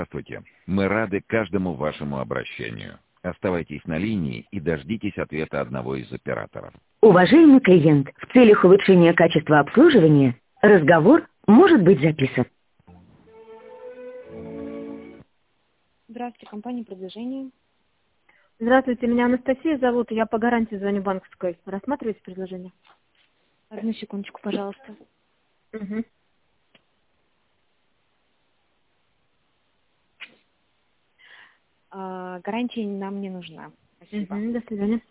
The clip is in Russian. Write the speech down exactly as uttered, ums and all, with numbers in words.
Здравствуйте. Мы рады каждому вашему обращению. Оставайтесь на линии и дождитесь ответа одного из операторов. Уважаемый клиент, в целях улучшения качества обслуживания разговор может быть записан. Здравствуйте, компания «Продвижение». Здравствуйте, меня Анастасия зовут, я по гарантии звоню банковской. Рассматриваете предложение? Одну секундочку, пожалуйста. Угу. А, гарантия нам не нужна. Спасибо. Угу, до свидания.